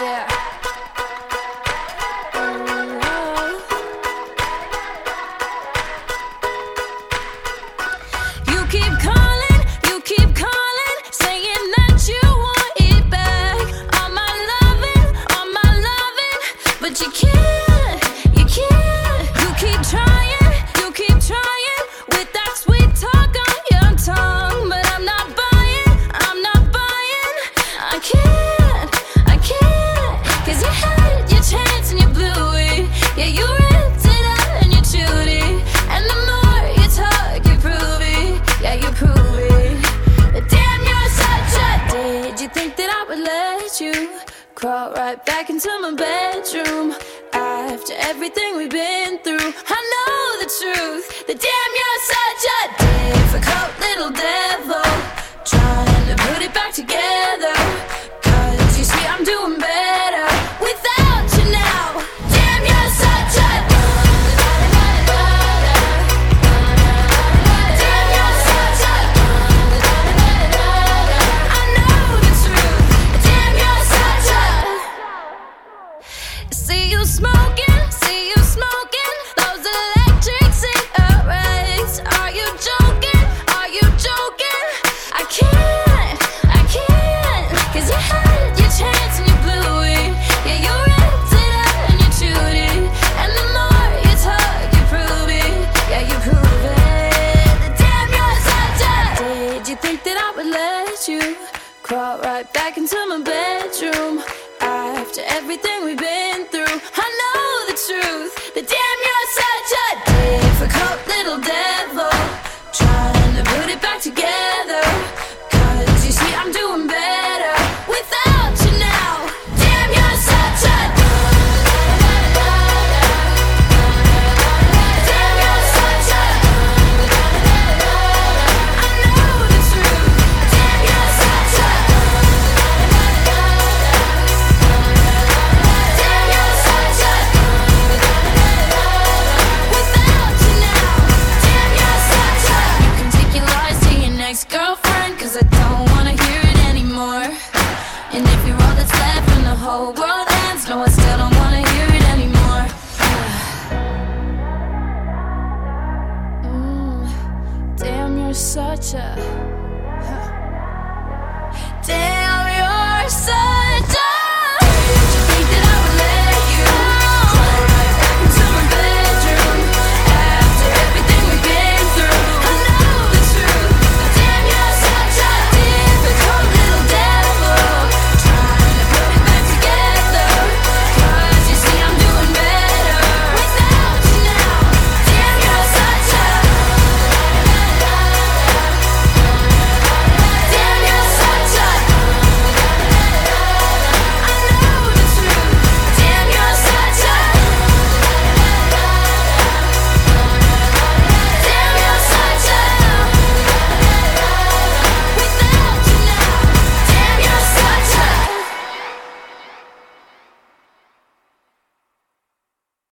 Yeah. You keep calling, saying that you want it back. All my loving, but you can't. You keep trying with that sweet talk on your tongue, but I'm not buying. I can't, 'cause you had your chance and you blew it. Yeah, you ripped it out and you chewed it, and the more you talk, you prove it. Yeah, you prove it. Damn, you're such a. Did you think that I would let you crawl right back into my bedroom after everything we've been through? I know the truth. That damn, you're such a difficult little devil, trying to put it back together. 'Cause you see, I'm doing better without you now. Damn, you're such a. Damn, you're such a. I know the truth. Damn, you're such a. See you smoking those electric cigarettes. Are you joking? I can't, 'cause you had your chance and you blew it. Yeah, you ripped it out and you chewed it, and the more you talk, you prove it. Yeah, you prove it. Damn, you're such a. Did you think that I would let you crawl right back into my bedroom after everything we've been through? I know the truth. That damn, you're such a difficult little devil, trying to put it back together. 'Cause you see, I'm doing better without you now. Damn, you're such a. Damn, you're such a. I know the truth. Damn, you're such a. Damn, you're such a. Without you now. Damn, you're such a. You can take your lies to your next girlfriend, 'cause I don't wanna hear it anymore. And if you're all that's left when the whole world ends, no, I still don't wanna hear it anymore. Damn, you're such a.